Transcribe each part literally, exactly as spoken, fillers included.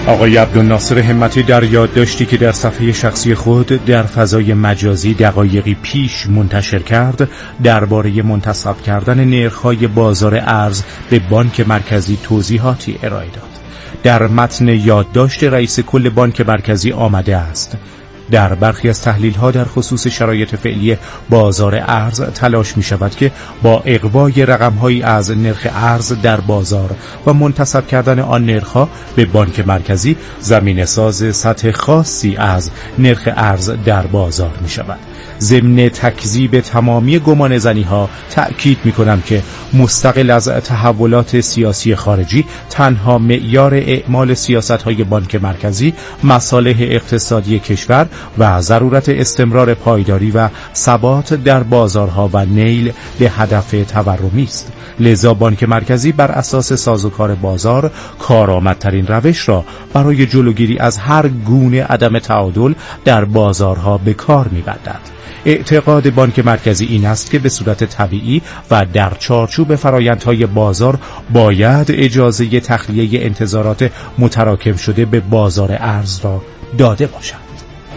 آقای عبدالناصر همتی در یادداشتی که در صفحه شخصی خود در فضای مجازی دقایقی پیش منتشر کرد درباره منتسب کردن نرخ‌های بازار ارز به بانک مرکزی توضیحاتی ارائه داد. در متن یادداشت رئیس کل بانک مرکزی آمده است: در برخی از تحلیل‌ها در خصوص شرایط فعلی بازار ارز تلاش می‌شود که با اغوای رقم‌هایی از نرخ ارز در بازار و منتسب کردن آن نرخ‌ها به بانک مرکزی زمینه‌ساز سطح خاصی از نرخ ارز در بازار می‌شود. ضمن تکذیب تمامی گمانه‌زنی‌ها تأکید می‌کنم که مستقل از تحولات سیاسی خارجی تنها معیار اعمال سیاست‌های بانک مرکزی مصالح اقتصادی کشور و ضرورت استمرار پایداری و ثبات در بازارها و نیل به هدف تورمی است. لذا بانک مرکزی بر اساس سازوکار بازار کارآمدترین روش را برای جلوگیری از هر گونه عدم تعادل در بازارها به کار می‌بندد. اعتقاد بانک مرکزی این است که به صورت طبیعی و در چارچوب فرآیندهای بازار باید اجازه تخلیه انتظارات متراکم شده به بازار ارز را داده باشد.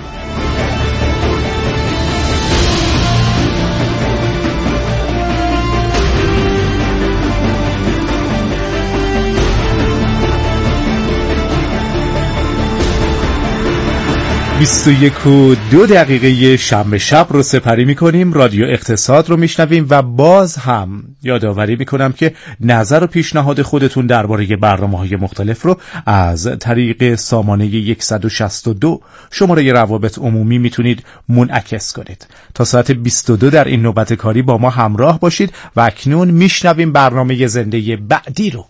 بیست و یک و دو دقیقه شنبه شب رو سپری میکنیم. رادیو اقتصاد رو میشنویم و باز هم یادآوری میکنم که نظر و پیشنهاد خودتون درباره برنامه‌های مختلف رو از طریق سامانه صد و شصت و دو شماره روابط عمومی میتونید منعکس کنید. تا ساعت بیست و دو در این نوبت کاری با ما همراه باشید و اکنون میشنویم برنامه زنده بعدی رو.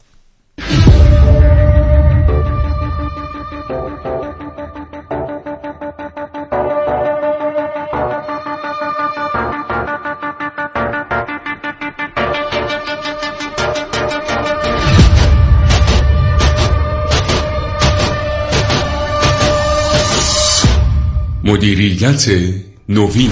مدیریت نوین.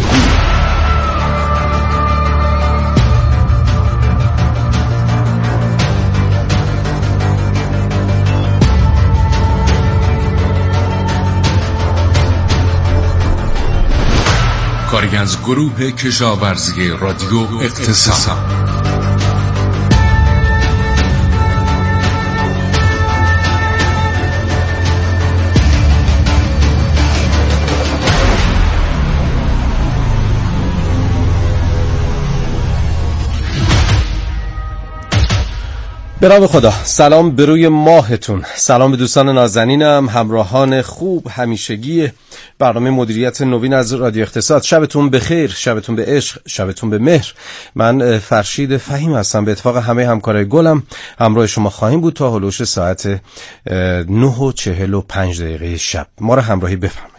کاری از گروه کشاورزی رادیو اقتصاد. به نام خدا. سلام به روی ماهتون، سلام به دوستان نازنینم، همراهان خوب همیشگی برنامه مدیریت نوین از رادیو اقتصاد. شبتون بخیر، شبتون به عشق، شبتون به مهر. من فرشید فهیم هستم. به اتفاق همه همکارای گلم همراه شما خواهیم بود تا هلوش ساعت نه و چهل و پنج دقیقه شب. ما را همراهی بفرمایید.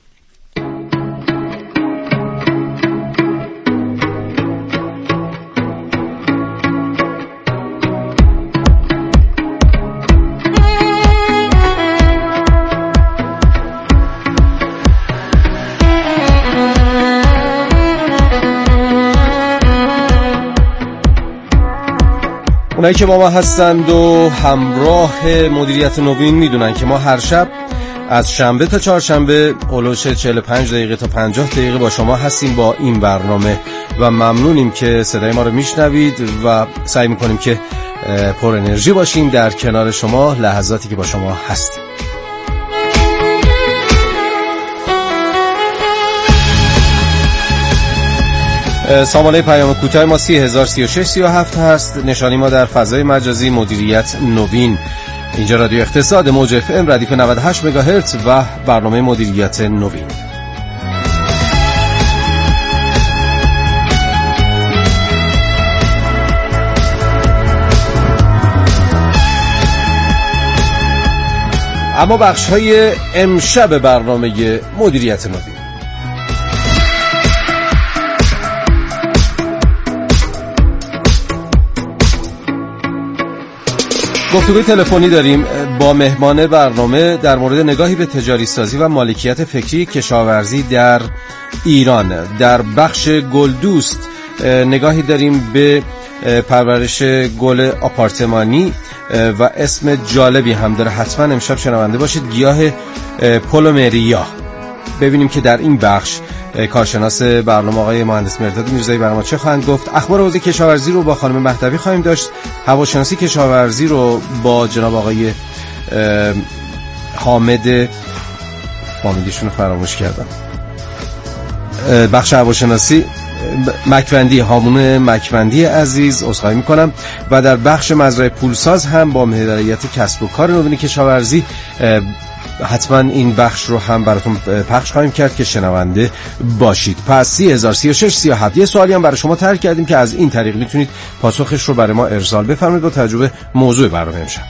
اونایی که با ما هستند و همراه مدیریت نوین میدونن که ما هر شب از شنبه تا چهارشنبه اولوش چهل و پنج دقیقه تا پنجاه دقیقه با شما هستیم با این برنامه و ممنونیم که صدای ما رو میشنوید و سعی میکنیم که پر انرژی باشیم در کنار شما لحظاتی که با شما هستیم. سامانه پیام کوتاه ما سی هزار سی و شش سی و هفت هست. نشانی ما در فضای مجازی مدیریت نوین. اینجا رادیو اقتصاد موج اف ام ردیف نود و هشت مگاهرتز و برنامه مدیریت نوین. اما بخش های امشب برنامه مدیریت نوین. گفتگوی تلفنی داریم با مهمان برنامه در مورد نگاهی به تجاری سازی و مالکیت فکری کشاورزی در ایران. در بخش گلدوست نگاهی داریم به پرورش گل آپارتمانی و اسم جالبی هم داره، حتما امشب شنونده باشید. گیاه پلومریا. ببینیم که در این بخش کارشناس برنامه آقای مهندس مرداد میرزایی برای ما چه خواهند گفت. اخبار حوزه کشاورزی رو با خانم مهدوی خواهیم داشت. هواشناسی کشاورزی رو با جناب آقای حامد، فامیلیشون رو فراموش کردم، بخش هواشناسی مکوندی، هامون مکوندی عزیز، عذرخواهی میکنم. و در بخش مزرعه پولساز هم با مدیریت کسب و کار نوین کشاورزی حتما این بخش رو هم براتون پخش خواهیم کرد که شنونده باشید. پس سی هزار سی و شش سی و هفت یه سوالی هم برای شما طرح کردیم که از این طریق میتونید پاسخش رو برای ما ارسال بفرمایید با تجربه موضوع برنامه امشب.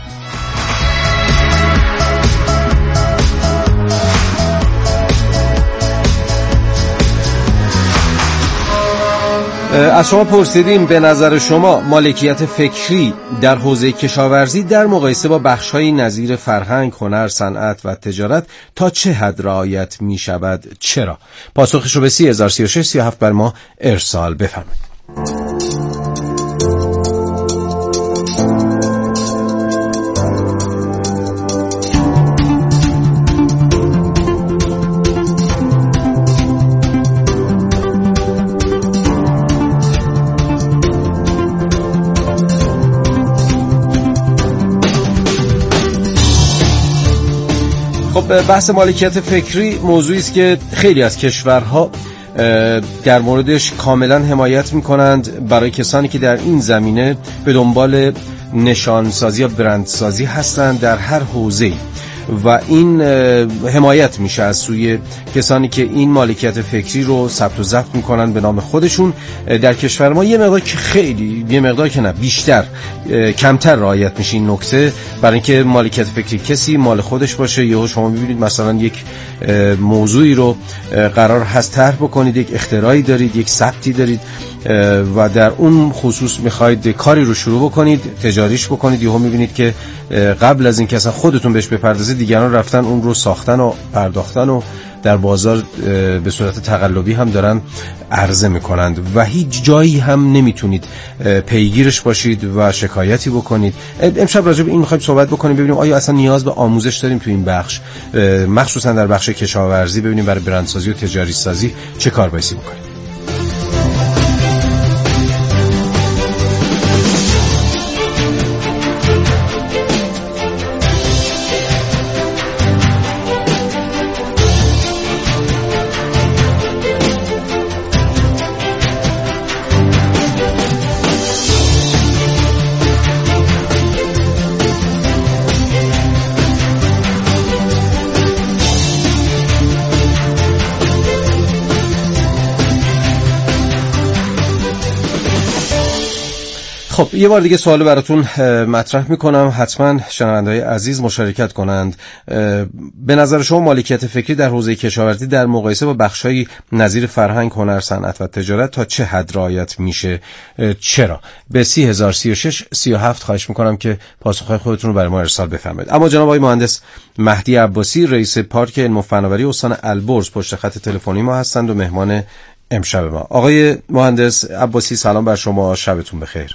از شما پرسیدیم به نظر شما مالکیت فکری در حوزه کشاورزی در مقایسه با بخش‌های نظیر فرهنگ، هنر، صنعت و تجارت تا چه حد رعایت می شود؟ چرا؟ پاسخش رو به سی هزار سی و شش سی و هفت بر ما ارسال بفرمایید. خب بحث مالکیت فکری موضوعی است که خیلی از کشورها در موردش کاملا حمایت می‌کنند برای کسانی که در این زمینه به دنبال نشانسازی یا برندسازی هستند در هر حوزه‌ای و این حمایت میشه از سوی کسانی که این مالکیت فکری رو ثبت و ضبط میکنن به نام خودشون. در کشور ما یه مقدار که خیلی یه مقدار که نه بیشتر کمتر رعایت میشه این نکته، برای اینکه مالکیت فکری کسی مال خودش باشه. یهو شما میبینید مثلا یک موضوعی رو قرار هست طرح بکنید، یک اختراعی دارید، یک ثبتی دارید و در اون خصوص میخواید کاری رو شروع بکنید، تجاریش بکنید، یهو میبینید که قبل از این که اصلا خودتون بهش بپردازید دیگران رفتن اون رو ساختن و پرداختن و در بازار به صورت تقلبی هم دارن عرضه میکنند و هیچ جایی هم نمیتونید پیگیرش باشید و شکایتی بکنید. امشب راجع به این میخوایم صحبت بکنیم، ببینیم آیا اصلا نیاز به آموزش داریم تو این بخش، مخصوصا در بخش کشاورزی، ببینیم برای برندسازی و تجاری سازی چه کار بایستی بکنیم. خب یه بار دیگه سوال براتون مطرح میکنم، حتما شنونده‌های عزیز مشارکت کنند. به نظر شما مالکیت فکری در حوزه کشاورزی در مقایسه با بخش‌های نظیر فرهنگ، هنر، صنعت و تجارت تا چه حد رعایت میشه؟ چرا؟ به سی هزار سی و شش سی و هفت خواهش میکنم که پاسخهای خودتون رو برای ما ارسال بفرمایید. اما جناب آقای مهندس مهدی عباسی، رئیس پارک علم و فناوری استان البرز، پشت خط تلفنی ما هستند و مهمان امشب ما. آقای مهندس عباسی سلام بر شما، شبتون بخیر.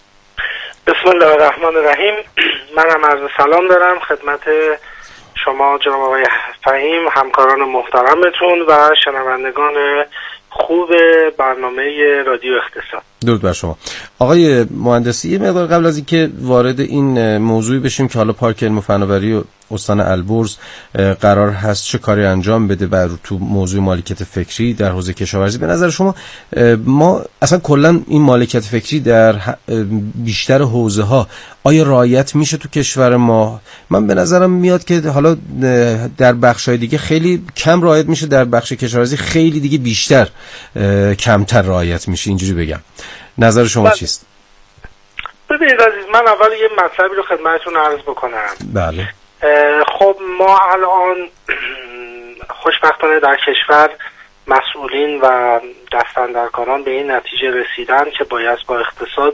بسم الله الرحمن الرحیم. منم عرض سلام دارم خدمت شما جناب آقای فهیم، همکاران محترمتون و شنوندگان خوب برنامه رادیو اقتصاد. درود بر شما. آقای مهندسی، یه مقدار قبل از اینکه وارد این موضوعی بشیم که حالا پارک علم و فناوری و استان البرز قرار هست چه کاری انجام بده بر تو موضوع مالکیت فکری در حوزه کشاورزی، به نظر شما ما اصلا کلا این مالکیت فکری در بیشتر حوزه ها آیا رعایت میشه تو کشور ما؟ من به نظرم میاد که حالا در بخش‌های دیگه خیلی کم رعایت میشه، در بخش کشاورزی خیلی دیگه بیشتر کمتر رعایت میشه، اینجوری بگم. نظر شما چیست؟ ببینید عزیز، من اول یه مطلبی رو خدمتتون عرض بکنم. بله. خب ما الان خوشبختانه در کشور مسئولین و دستاندرکاران به این نتیجه رسیدن که باید با اقتصاد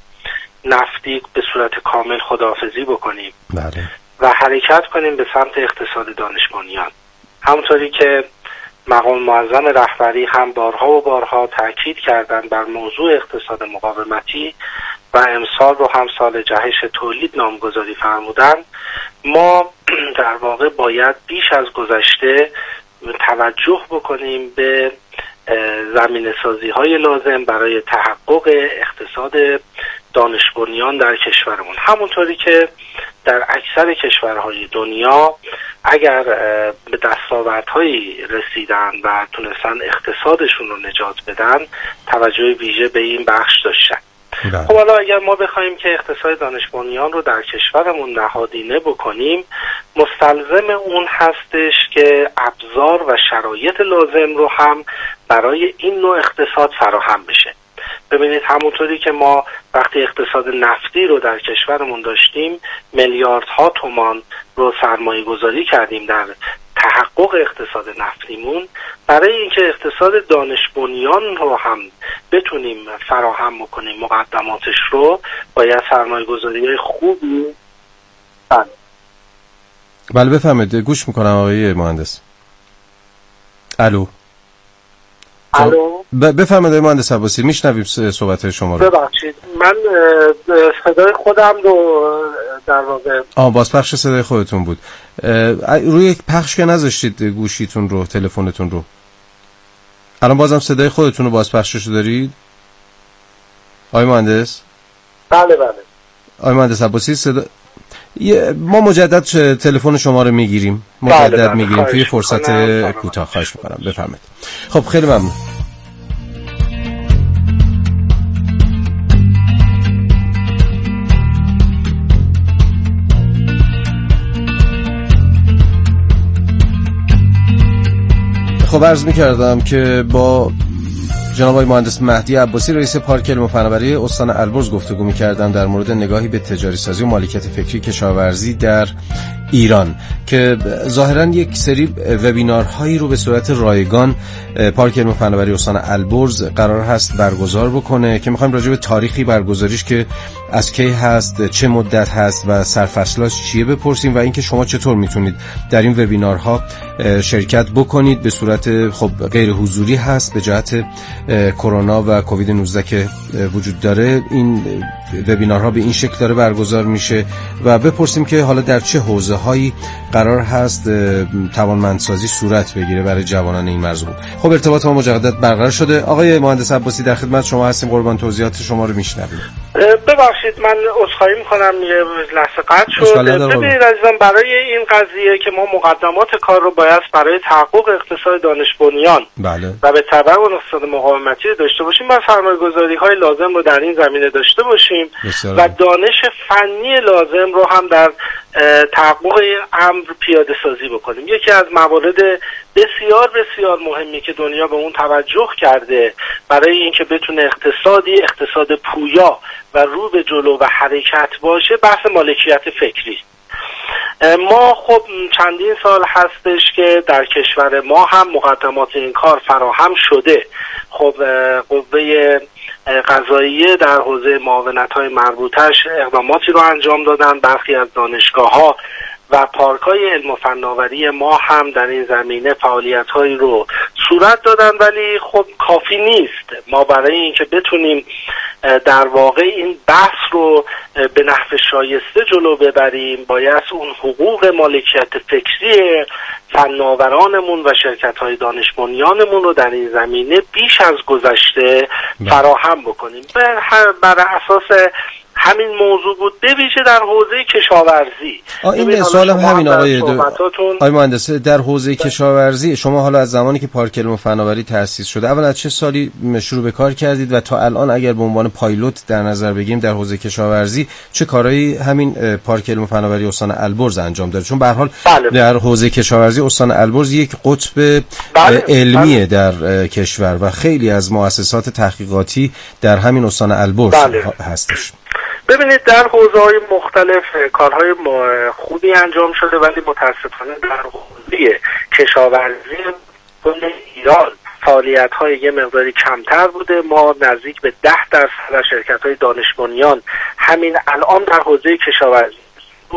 نفتی به صورت کامل خداحافظی بکنیم. بله. و حرکت کنیم به سمت اقتصاد دانش بنیان. همونطوری که مقام معظم رهبری هم بارها و بارها تاکید کردند بر موضوع اقتصاد مقاومتی و امسال رو هم سال جهش تولید نامگذاری فرمودند. ما در واقع باید بیش از گذشته توجه بکنیم به زمینه سازی های لازم برای تحقق اقتصاد دانش بنیان در کشورمون. همونطوری که در اکثر کشورهای دنیا اگر به دستاوردهایی رسیدن و تونستن اقتصادشون رو نجات بدن، توجه ویژه به این بخش داشتن. خب حالا اگر ما بخوایم که اقتصاد دانش بنیان رو در کشورمون نهادینه بکنیم، مستلزم اون هستش که ابزار و شرایط لازم رو هم برای این نوع اقتصاد فراهم بشه. ببینید همونطوری که ما وقتی اقتصاد نفتی رو در کشورمون داشتیم، میلیاردها تومان رو سرمایه گذاری کردیم در تحقق اقتصاد نفتیمون. برای اینکه اقتصاد دانش بنیان رو هم بتونیم فراهم بکنیم مقدماتش رو، باید سرمایه گذاری خوبی. بله بله بفهمید، گوش میکنم آقای مهندس. الو الو بفرمایید آقای مهندس عباسی، میشنویم صحبت شما رو. ببخشید من صدای خودم رو در واقع آه بازپخش صدای خودتون بود. روی پخش که نذاشتید گوشیتون رو، تلفنتون رو. الان بازم صدای خودتون رو بازپخشش دارید آقای مهندس؟ بله بله آقای مهندس عباسی صدا ما مجدد تلفن شما رو میگیریم، مجدد بله بله. میگیریم توی فرصت کوتاه. خواهش میکنم بفرمایید. خب خیلی ممنون. خب عرض میکردم که با جناب آقای مهندس مهدی عباسی رئیس پارک علم و فناوری استان البرز گفتگو می‌کردم در مورد نگاهی به تجاری سازی و مالکیت فکری کشاورزی در ایران که ظاهراً یک سری وبینارهایی رو به صورت رایگان پارک علم و فناوری استان البرز قرار هست برگزار بکنه که می‌خوایم راجع به تاریخی برگزاریش که از کی هست، چه مدت هست و سرفصلاش چیه بپرسیم و اینکه شما چطور میتونید در این وبینارها شرکت بکنید. به صورت خب غیر حضوری هست به جهت کرونا و کووید نوزده که وجود داره. این وبینارها به این شکل داره برگزار میشه و بپرسیم که حالا در چه حوزه‌هایی قرار هست توانمندسازی صورت بگیره برای جوانان این مرز. خب ارتباط ما مجدد برقرار شده. آقای مهندس عباسی در خدمت شما هستیم، قربان توضیحات شما رو میشنویم. ببخشید من عذرخواهی میکنم یه لحظه قطع شد. ببینید عزیزان، برای این قضیه که ما مقدمات کار رو باید برای تحقق اقتصاد دانش بنیان بله. و به تبع اون اقتصاد مقاومتی داشته باشیم، باید سرمایه‌گذاری های لازم رو در این زمینه داشته باشیم و دانش فنی لازم رو هم در تحقق این امر پیاده سازی بکنیم. یکی از موارد بسیار بسیار مهمی که دنیا به اون توجه کرده برای اینکه بتونه اقتصادی اقتصاد پویا و رو به جلو و حرکت باشه، بحث مالکیت فکری. ما خب چندین سال هستش که در کشور ما هم مقدمات این کار فراهم شده. خب قوه قضاییه در حوزه معاونت‌های مربوطش اقداماتی رو انجام دادن. برخی از دانشگاه‌ها و پارک‌های علم و فناوری ما هم در این زمینه فعالیت‌هایی رو صورت دادن، ولی خب کافی نیست. ما برای اینکه بتونیم در واقع این بحث رو به نحو شایسته جلو ببریم، باید اون حقوق مالکیت فکری فناورانمون و شرکت‌های دانش بنیانمون رو در این زمینه بیش از گذشته فراهم بکنیم. بر اساس همین موضوع بود، به ویژه در حوزه کشاورزی. این سوالم همین آقای آقای مهندس، در حوزه کشاورزی شما حالا از زمانی که پارک علم و فناوری تأسیس شده، اول از چه سالی شروع به کار کردید و تا الان اگر به عنوان پایلوت در نظر بگیریم در حوزه کشاورزی چه کارهایی همین پارک علم و فناوری استان البرز انجام داده؟ چون به هر حال بله. در حوزه کشاورزی استان البرز یک قطب بله. علمیه بله. در کشور و خیلی از مؤسسات تحقیقاتی در همین استان البرز بله. هستش. ببینید در حوزه‌های مختلف کارهای خوبی انجام شده، ولی متاسفانه در حوزه کشاورزی کل ایران فعالیت‌های یه مقداری کمتر بوده. ما نزدیک به ده درصد از شرکت‌های دانش بنیان همین الان در حوزه کشاورزی،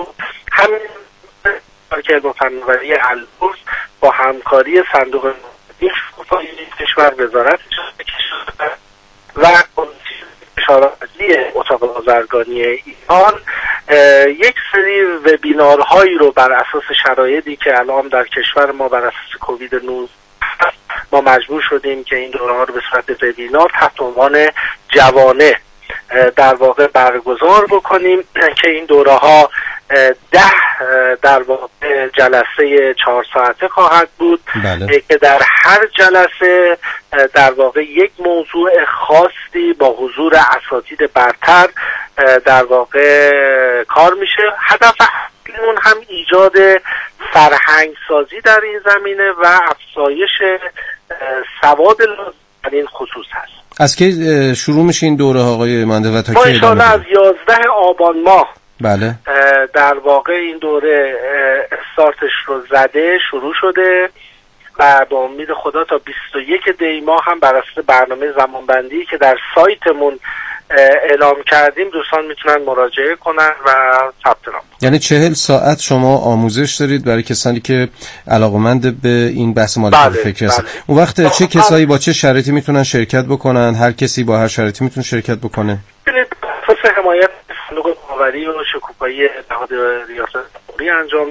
همین پارک علم و فناوری البرز با همکاری صندوق این شکوفایی کشور، وزارت کشور و کشاورزی اتاق بازرگانی ایران یک سری وبینارهایی رو بر اساس شرایطی که الان در کشور ما بر اساس کووید نوزده ما مجبور شدیم که این دوره‌ها رو به صورت وبینار تحت عنوان جوانه در واقع برگزار بکنیم که این دوره‌ها ده در واقع جلسه چهار ساعته خواهد بود. بله. که در هر جلسه در واقع یک موضوع خاصی با حضور اساتید برتر در واقع کار میشه. هدف اصلیمون هم ایجاد فرهنگ سازی در این زمینه و افزایش سواد لازم در این خصوص هست. از کی شروع میشه این دوره آقای مانده و تا کی ادامه میشه؟ از یازده آبان ماه بله در واقع این دوره استارتش رو زده شروع شده و با امید خدا تا بیست و یک دی ماه هم بر اساس برنامه زمانبندی که در سایتمون اعلام کردیم دوستان میتونن مراجعه کنن و ثبت نام. یعنی چهل ساعت شما آموزش دارید برای کسانی که علاقمند به این بحث مالکیت بله، فکری هستن. بله. اون وقت چه کسایی با چه شرایطی میتونن شرکت بکنن؟ هر کسی با هر شرایطی میتونه شرکت بکنه؟ ببینید اساس حمایت صندوق نوآوری و شکوفایی نهاد ریاست جمهوری انجام.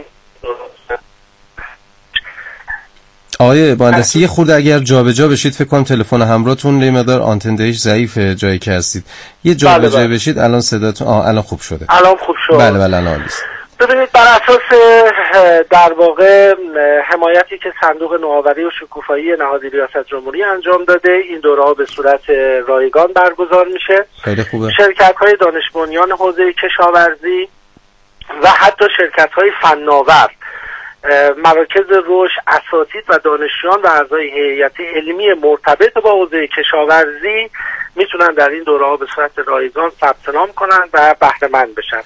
آقای مهندسی یه خورده اگر جابجا بشید فکر کنم تلفن همراهتون یه مقدار آنتن دهش ضعیفه جایی که هستید. یه جابجا بله بله. بشید الان صداتون آه الان خوب شده. الان خوب شد. بله بله الان عالی است. ببینید بر اساس در واقع حمایتی که صندوق نوآوری و شکوفایی نهاد ریاست جمهوری انجام داده این دوره‌ها به صورت رایگان برگزار میشه. خیلی خوبه. شرکت‌های دانش بنیان حوزه کشاورزی و حتی شرکت‌های فناور، مراکز رشد، اساتید و دانشجویان و اعضای هیئت علمی مرتبط با حوزه کشاورزی میتونن در این دوره‌ها به صورت رایگان ثبت نام کنن و بهره مند بشن.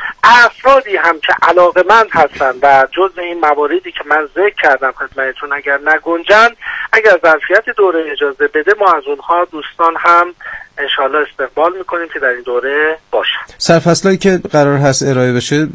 افرادی هم که علاقه‌مند هستن و جزء این مواردی که من ذکر کردم خدمتتون اگر نگنجن، اگر ظرفیت دوره اجازه بده ما از اونها دوستان هم انشالله استقبال میکنیم که در این دوره باشن. سرفصلایی که قرار هست ارائه بشه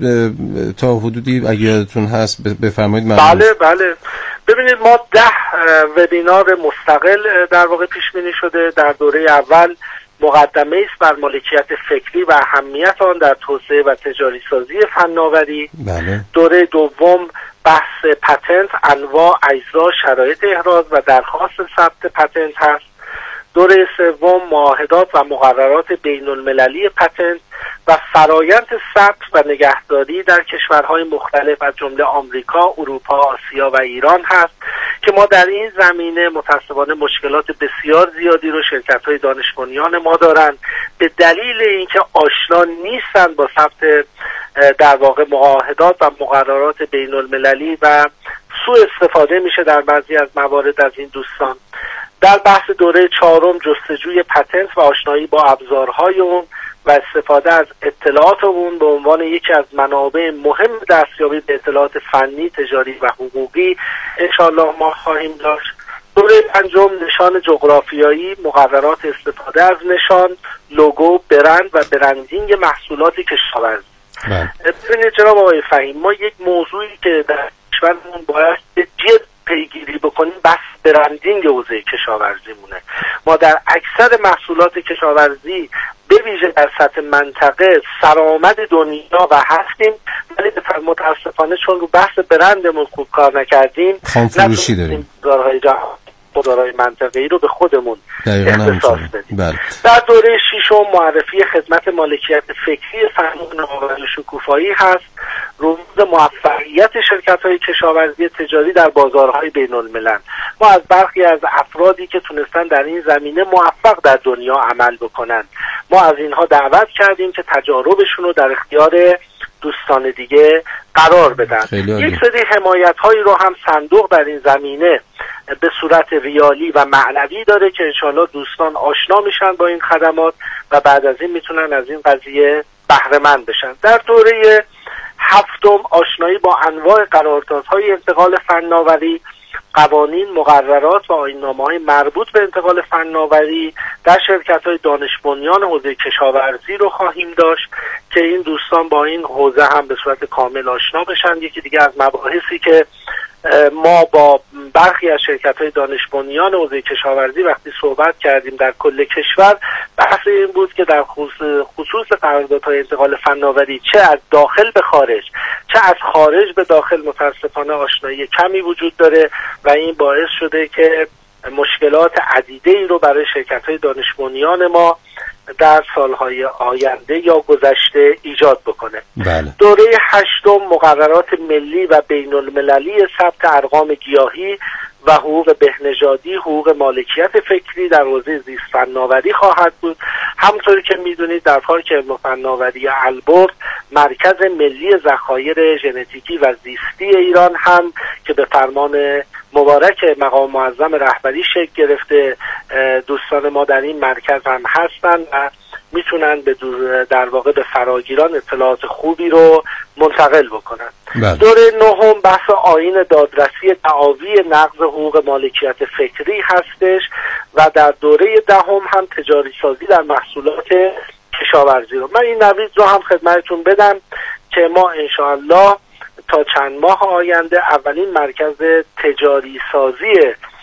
تا حدودی اگه یادتون هست بفرمایید. بله بله ببینید ما ده وبینار مستقل در واقع پیش بینی شده. در دوره اول مقدمه است بر مالکیت فکری و اهمیت آن در توسعه و تجاری سازی فناوری. بله. دوره دوم بحث پتنت، انواع، اجزا، شرایط احراز و درخواست ثبت پتنت هست. دوره سوم معاهدات و مقررات بین المللی پتنت و فرایند ثبت و نگهداری در کشورهای مختلف از جمله آمریکا، اروپا، آسیا و ایران هست که ما در این زمینه متاسفانه مشکلات بسیار زیادی رو شرکت‌های دانش بنیان ما دارن به دلیل اینکه آشنا نیستن با ثبت در واقع معاهدات و مقررات بین المللی و سوء استفاده میشه در بعضی از موارد از این دوستان. در بحث دوره چهارم جستجوی پتنت و آشنایی با ابزارهای اون و استفاده از اطلاعات اون به عنوان یکی از منابع مهم دستیابی به اطلاعات فنی، تجاری و حقوقی انشاءالله ما خواهیم داشت. دوره پنجم نشان جغرافیایی، مقررات استفاده از نشان، لوگو، برند و برندینگ محصولات کشاورزی. ببینید جناب آقای فهیم، ما یک موضوعی که در کشورمون باید جد پیگیری بکنیم بس برندینگ حوزه کشاورزی مونه. ما در اکثر محصولات کشاورزی به ویژه در سطح منطقه سرآمد دنیا و هستیم، ولی متاسفانه چون رو بحث برندمون خوب کار نکردیم خام فروشی داریم. بازارهای جهان بازارهای منطقه‌ای رو به خودمون اختصاص بدیم. بله. در دوره ششم معرفی خدمت مالکیت فکری صندوق نوآوری و شکوفایی هست. رموز موفقیت شرکت‌های کشاورزی تجاری در بازارهای بین‌الملل. ما از برخی از افرادی که تونستن در این زمینه موفق در دنیا عمل بکنن ما از اینها دعوت کردیم که تجاربشون رو در اختیار دوستان دیگه قرار بدن. یک سری حمایت‌هایی رو هم صندوق در این زمینه به صورت ریالی و معنوی داره که انشاءالله دوستان آشنا میشن با این خدمات و بعد از این میتونن از این قضیه بهره مند بشن. در دوره هفتم آشنایی با انواع قراردادهای انتقال فناوری، قوانین، مقررات و آیین‌نامه‌های مربوط به انتقال فناوری در شرکت‌های دانش بنیان حوزه کشاورزی رو خواهیم داشت که این دوستان با این حوزه هم به صورت کامل آشنا بشن. یکی دیگه از مباحثی که ما با برخی از شرکت‌های دانش بنیان حوزه کشاورزی وقتی صحبت کردیم در کل کشور، بحث این بود که در خصوص قراردادهای انتقال فناوری چه از داخل به خارج چه از خارج به داخل متاسفانه آشنایی کمی وجود داره و این باعث شده که مشکلات عدیده‌ای رو برای شرکت‌های دانش بنیان ما در سالهای آینده یا گذشته ایجاد بکنه. بله. دوره هشتم مقررات ملی و بین المللی ثبت ارقام گیاهی و حقوق بهنژادی، حقوق مالکیت فکری در حوزه زیست فناوری خواهد بود. همونطوری که میدونید در پارک علم و فناوری البرز مرکز ملی ذخایر ژنتیکی و زیستی ایران هم که به فرمان مبارک مقام معظم رهبری شکل گرفته، دوستان ما در این مرکز هم هستن و میتونن به در واقع به فراگیران اطلاعات خوبی رو منتقل بکنن. بله. دوره نهم بحث آیین دادرسی دعاوی نقض حقوق مالکیت فکری هستش و در دوره دهم هم تجاری سازی در محصولات کشاورزی رو. من این نوید رو هم خدمتتون بدم که ما انشاءالله تا چند ماه آینده اولین مرکز تجاری سازی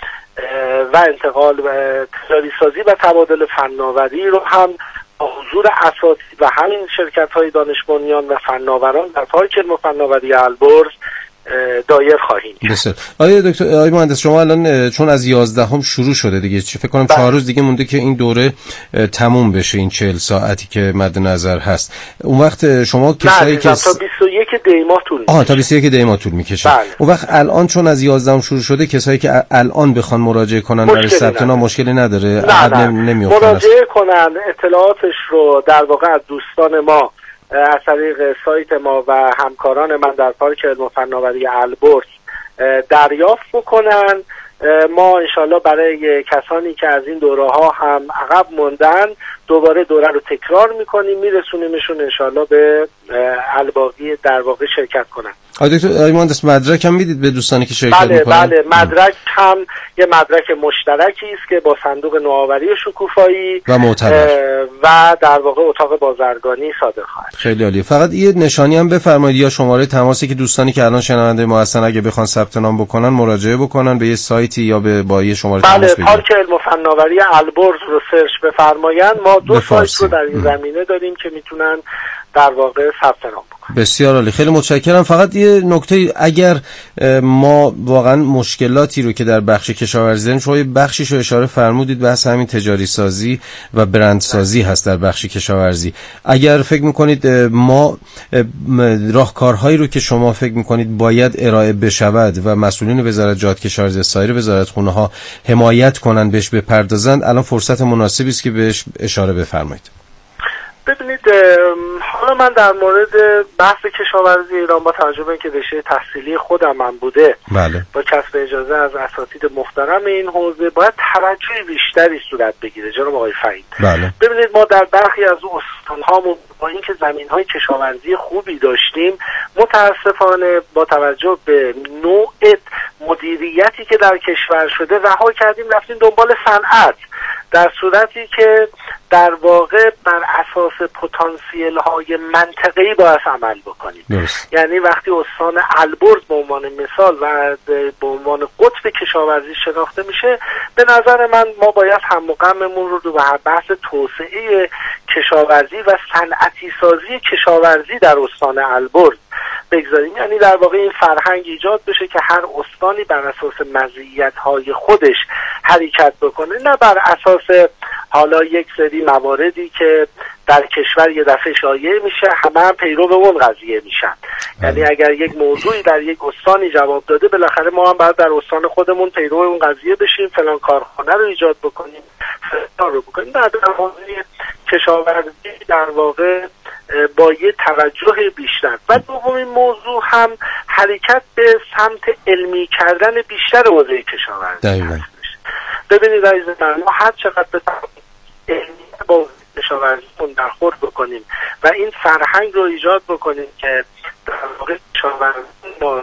و انتقال و تجاری سازی و تبادل فناوری رو هم با حضور اساتید و همین شرکت‌های دانش بنیان و فناوران در پارک علم و فناوری البرز دایر خواهیم. بسیار. آیا دکتر آقای مهندس شما الان چون از یازدهم شروع شده دیگه، چه فکر کنم چهار روز دیگه مونده که این دوره تموم بشه، این چهل ساعتی که مد نظر هست. اون وقت شما کسایی که تا بیست و یک دی ماه طول میکشه. آها تا بیست و یک دی ماه طول میکشه. بله. اون وقت الان چون از یازدهم شروع شده کسایی که الان بخوان مراجعه کنن برای ثبت نام مشکلی نداره؟ نه نه. نمیافته. مراجعه کنن، اطلاعاتش رو در واقع از دوستان ما از طریق سایت ما و همکاران من در پارک علم و فناوری البرز دریافت بکنن. ما انشالله برای کسانی که از این دوره ها هم عقب موندن دوباره دوره رو تکرار میکنیم، میرسونیمشون انشالله به الباقی در واقع شرکت کنن. آقای دکتر آقای مهندس مدرک هم میدید به دوستانی که شرکت بله میکنن؟ بله مدرک هم یه مدرک مشترکی است که با صندوق نوآوری شکوفایی و معتبر و در واقع اتاق بازرگانی صادر خواهد. خیلی عالی. فقط یه نشانی هم بفرمایید یا شماره تماسی که دوستانی که الان شنونده ما هستن اگه بخوان ثبت نام بکنن مراجعه بکنن به یه سایتی یا به با یه شماره بله تماس بگیرن. بله پارک علم و فناوری البرز رو سرچ بفرمایند. ما دو سایت رو در این زمینه داریم که میتونن در واقع ثبت نام بکنن. بسیار عالی، خیلی متشکرم. فقط یه نکته، اگر ما واقعا مشکلاتی رو که در بخش کشاورزی داریم، شما یه بخشیش رو اشاره فرمودید، بحث همین تجاری سازی و برندسازی هست در بخش کشاورزی. اگر فکر میکنید ما راهکارهایی رو که شما فکر میکنید باید ارائه بشود و مسئولین وزارت جهاد کشاورزی سایر وزارتخونه ها حمایت کنن بهش بپردازند، الان فرصت مناسبی است که بهش اشاره بفرمایید. ببینید حالا من در مورد بحث کشاورزی ایران با توجه به اینکه رشته تحصیلی خودم هم بوده، بله. با کسب اجازه از اساتید محترم این حوزه باید توجه بیشتری صورت بگیره جناب آقای فهیم. بله. ببینید ما در برخی از استان‌هامون با اینکه زمین‌های کشاورزی خوبی داشتیم، متاسفانه با توجه به نوع مدیریتی که در کشور شده رها کردیم رفتیم دنبال صنعت، در صورتی که در واقع بر اساس پتانسیل های منطقه‌ای باید عمل بکنیم. درست. یعنی وقتی استان البرز به عنوان مثال و به عنوان قطب کشاورزی شناخته میشه، به نظر من ما باید هم و غممون رو رو بحث توسعه کشاورزی و صنعتی سازی کشاورزی در استان البرز بگذاریم. یعنی در واقع این فرهنگ ایجاد بشه که هر استانی بر اساس مزیت‌های خودش حرکت بکنه، نه بر اساس حالا یک سری مواردی که در کشور یه دفعه شایع میشه همه هم پیرو به اون قضیه میشن. یعنی اگر یک موضوعی در یک استانی جواب داده، بالاخره ما هم باید در استان خودمون پیرو اون قضیه بشیم، فلان کارخانه رو ایجاد بکنیم، فلان رو بکنیم. بعد در حوزه کشاورزی در واقع با یه توجه بیشتر. و دومین موضوع هم حرکت به سمت علمی کردن بیشتر حوزه کشاورزی. ببینید عزیز من، ما هر چقدر به علمی با کشاورزیمون برخورد بکنیم و این فرهنگ رو ایجاد بکنیم که در واقع کشاورزی ما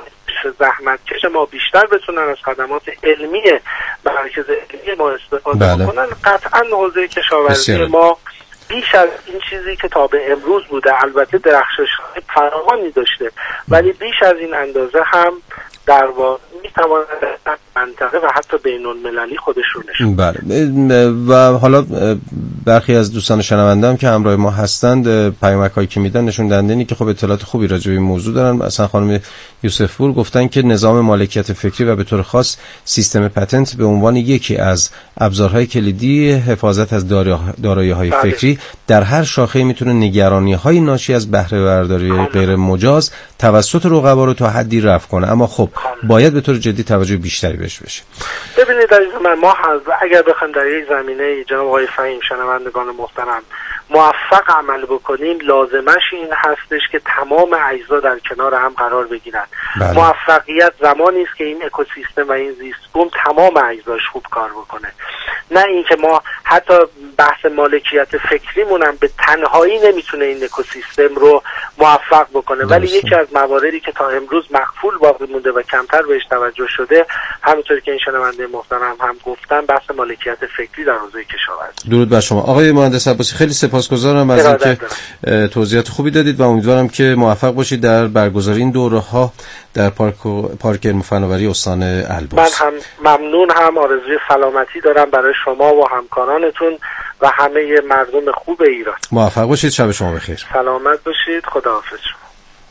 زحمتکش ما بیشتر بتونن از خدمات علمی مرکز علمی ما استفاده بله. بکنن، قطعا حوزه کشاورزی بسیار. ما بیش از این چیزی که تا به امروز بوده، البته درخشش‌های فراوانی داشته، ولی بیش از این اندازه هم در واقع میتواند در منطقه و حتی بین المللی خودش رو نشون بله. و حالا برخی از دوستان شنونده هم که همراه ما هستند پیامک‌هایی که میدن نشون دهنده اینه که خب اطلاعات خوبی راجع به این موضوع دارن. مثلا خانم یوسف پور گفتن که نظام مالکیت فکری و به طور خاص سیستم پتنت به عنوان یکی از ابزارهای کلیدی حفاظت از دارایی‌های فکری در هر شاخه میتونه نگرانی‌های ناشی از بهره برداری غیر مجاز توسط رقبا رو تا حدی رفع کنه، اما خب باید به طور جدی توجه بیشتری بهش بشه. ببینید عزیز من، ما اگر بخوایم در یک زمینه جناب آقای فهیم شنوندگان محترم موفق عمل بکنیم، لازمش این هستش که تمام اجزا در کنار هم قرار بگیرن. بله. موفقیت زمانی است که این اکوسیستم و این زیست بوم تمام اجزاش خوب کار بکنه، نه اینکه ما حتی بحث مالکیت فکریمون هم به تنهایی نمیتونه این اکوسیستم رو موفق بکنه. درسته. ولی یکی از مواردی که تا امروز مغفول باقی مونده و کمتر بهش توجه شده، همونطوری که این شنونده محترم هم گفتن، بحث مالکیت فکری در حوزه کشاورزی. درود بر شما آقای مهندس عباسی، خیلی سپاسگزارم از اینکه توضیحات خوبی دادید و امیدوارم که موفق باشید در برگزاری این دوره‌ها در پارک و پارک علم و فناوری استان البرز. من هم ممنون، هم آرزوی سلامتی دارم برای شما و همکارانتون و همه مردم خوب ایران. موفق باشید، شب شما بخیر. سلامت باشید، خداحافظ شما.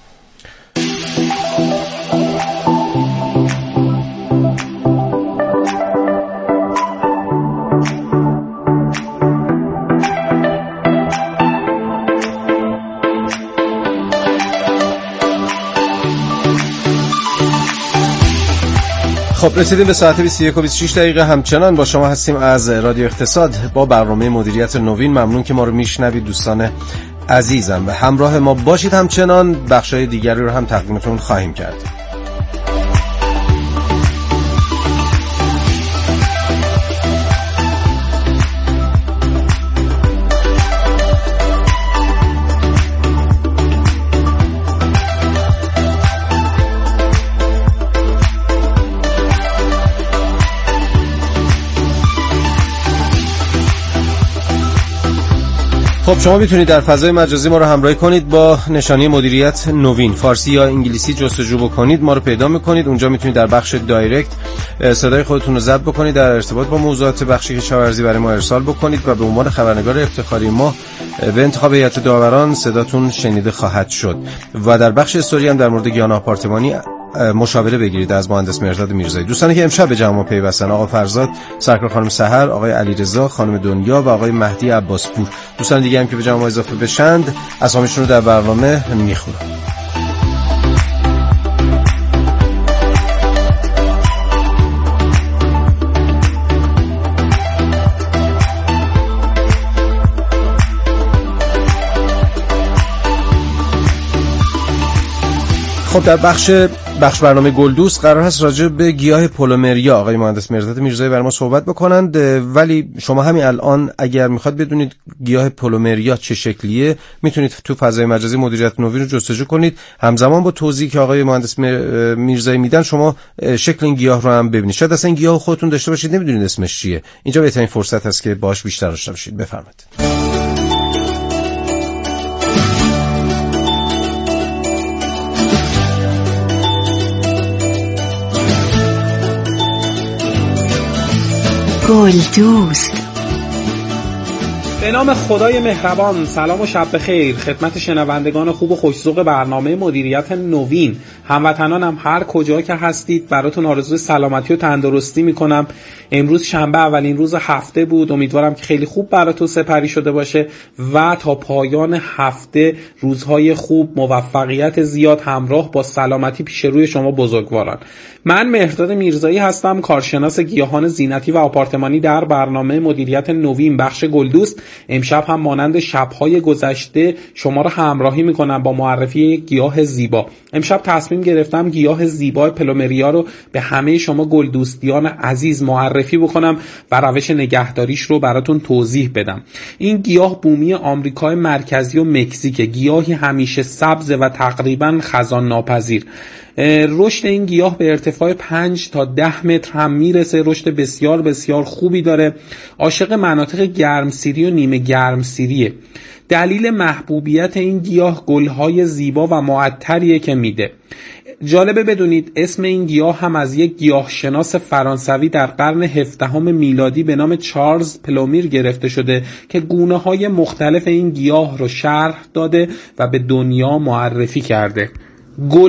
خب رسیدیم به ساعت بیست و یک و بیست و شش دقیقه. همچنان با شما هستیم از رادیو اقتصاد با برنامه مدیریت نوین. ممنون که ما رو میشنوید دوستان عزیزم و همراه ما باشید. همچنان بخشای دیگری رو هم تقدیمتون خواهیم کرد. خب شما میتونید در فضای مجازی ما رو همراهی کنید با نشانی مدیریت نوین، فارسی یا انگلیسی جستجو بکنید ما رو پیدا میکنید. اونجا میتونید در بخش دایرکت صدای خودتون رو ضبط بکنید، در ارتباط با موضوعات بخش کشاورزی برای ما ارسال بکنید و به عنوان خبرنگار افتخاری ما به انتخاب هیئت داوران صداتون شنیده خواهد شد. و در بخش استوری هم در مورد گیان آپارتمانی مشاوره بگیرید از مهندس مهرداد میرزایی. دوستانی که امشب به جمع ما پیوستن، آقا فرزاد، سرکار خانم سحر، آقای علیرضا، خانم دنیا و آقای مهدی عباسپور. دوستان دیگه هم که به جمع ما اضافه بشند اسامیشون رو در برنامه میخونم. خب در بخش بخش برنامه گلدوست قرار هست راجع به گیاه پلومریا آقای مهندس مهرداد میرزایی برای ما صحبت بکنند. ولی شما همین الان اگر میخواد بدونید گیاه پلومریا چه شکلیه، میتونید تو فضای مجازی مدیریت نوین رو جستجو کنید. همزمان با توضیحی که آقای مهندس میرزایی میدن شما شکل این گیاه رو هم ببینید. شاید اصلا این گیاه خودتون داشته باشید نمیدونید اسمش چیه. اینجا بهترین فرصت هست که باهاش بیشتر آشنا بشید. بفرمایید. گلدوست. به نام خدای مهربان، سلام و شب بخیر خدمت شنوندگان خوب و خوش‌ذوق برنامه مدیریت نوین. هموطنانم هر کجا که هستید براتون آرزوی سلامتی و تندرستی میکنم. امروز شنبه اولین روز هفته بود، امیدوارم که خیلی خوب براتون سپری شده باشه و تا پایان هفته روزهای خوب، موفقیت زیاد همراه با سلامتی پیش روی شما بزرگواران. من مهرداد میرزایی هستم، کارشناس گیاهان زینتی و آپارتمانی در برنامه مدیریت نوین بخش گلدوست. امشب هم مانند شب‌های گذشته شما رو همراهی میکنم با معرفی یک گیاه زیبا. امشب تصمیم گرفتم گیاه زیبای پلومریا رو به همه شما گلدوستیان عزیز معرفی بکنم و روش نگهداریش رو براتون توضیح بدم. این گیاه بومی آمریکای مرکزی و مکزیک، گیاهی همیشه سبز و تقریبا خزان ناپذیر. رشد این گیاه به ارتفاع پنج تا ده متر هم میرسه، رشد بسیار بسیار خوبی داره. عاشق مناطق گرمسیری و نیمه گرمسیریه. دلیل محبوبیت این گیاه گلهای زیبا و معطریه که میده. جالبه بدونید اسم این گیاه هم از یک گیاهشناس فرانسوی در قرن هفدهم میلادی به نام چارلز پلومیر گرفته شده که گونه‌های مختلف این گیاه رو شرح داده و به دنیا معرفی کرده. گل